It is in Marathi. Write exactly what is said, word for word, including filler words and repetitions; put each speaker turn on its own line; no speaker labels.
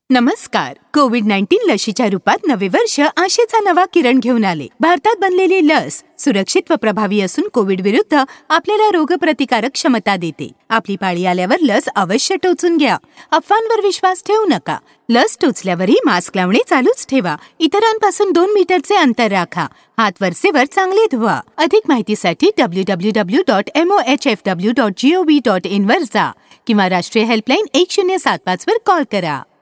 नमस्कार. कोविड नाईन्टीन लशीच्या रूपात नवे वर्ष आशेचा नवा किरण घेऊन आले. भारतात बनलेली लस सुरक्षित व प्रभावी असून कोविड विरुद्ध आपल्याला रोगप्रतिकारक क्षमता देते. आपली पाळी आल्यावर लस अवश्य टोचून घ्या. अफवांवर विश्वास ठेवू नका. लस टोचल्यावरही मास्क लावणे चालूच ठेवा. इतरांपासून दोन मीटरचे अंतर राखा. हात वरचेवर चांगले धुवा. अधिक माहितीसाठी डब्ल्यू डब्ल्यू डब्ल्यू डॉट मोहफडब्ल्यू dot G O V dot in वर जा किंवा राष्ट्रीय हेल्पलाईन एक शून्य सात पाच वर कॉल करा.